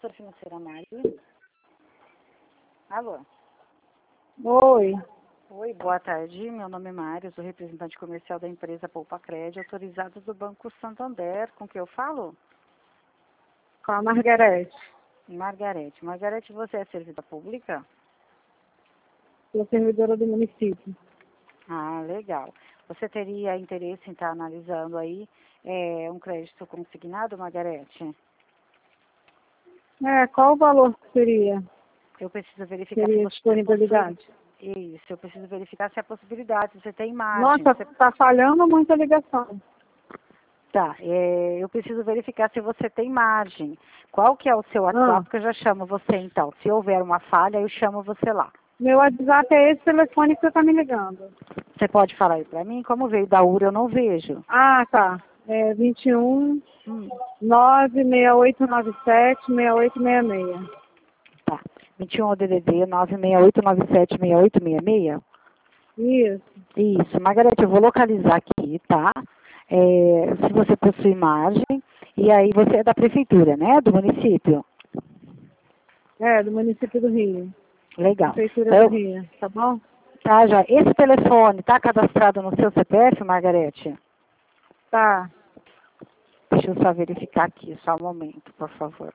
Setor Financeira Mari. Alô? Oi, Oi, boa tarde. Meu nome é Mário, sou representante comercial da empresa Poupa Crédito, autorizada do Banco Santander. Com que eu falo? com a Margarete. Margarete. Margarete, você é servidora pública? Sou servidora do município. Ah, legal. Você teria interesse em estar analisando aí um crédito consignado, Margarete? Qual o valor que seria? Eu preciso verificar se Seria você disponibilidade? Isso, eu preciso verificar se é possibilidade, se você tem margem. Nossa, está falhando muito a ligação. Tá, eu preciso verificar se você tem margem. Qual que é o seu WhatsApp, que eu já chamo você então. Se houver uma falha, eu chamo você lá. Meu WhatsApp é esse telefone que você está me ligando. Você pode falar aí pra mim? Como veio da URA, eu não vejo. Ah, tá. É 21 Hum, 96897 6866. tá. 21 DDD 968976866. Isso. Isso, Margarete, eu vou localizar aqui, tá? Se você possui margem, e aí você é da prefeitura, né? Do município. É, do município do Rio. Legal. Prefeitura Então, do Rio, tá bom? tá, já. Esse telefone tá cadastrado no seu CPF, Margarete? Tá. Deixa eu só verificar aqui, só um momento, por favor.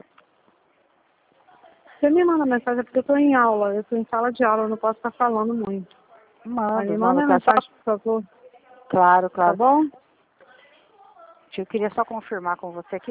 Você me manda mensagem porque eu estou em aula. Eu estou em sala de aula, eu não posso estar falando muito. Aí me Manda, manda tá só... mensagem, por favor. Claro, Tá claro. bom? Eu queria só confirmar com você aqui.